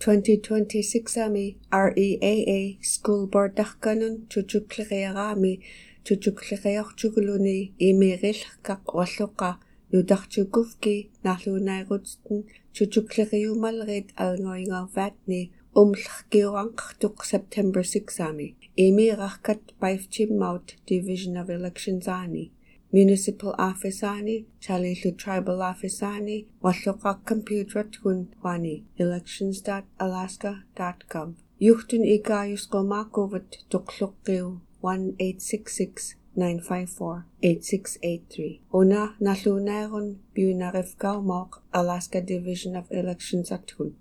2026 ami REAA School Board Darkanun tutukleqarami tutukleqartuguluni imirilkaq walluqa nudartukufki narluunairutten tutukleqiumalrit alngoingarvaatni umllerkiuranqartuq September 6 ami imirarkat 5 Chimmaut Division of Elections ani Municipal Office ani Chalillu Tribal Office ani walluqa computeratgun wani elections.alaska.gov yuhtun ikaayusqumaaquvut tuqluqqiu 1-866-954-8683 una nalluunairun piunarifkaumoq Alaska Division of Elections atgun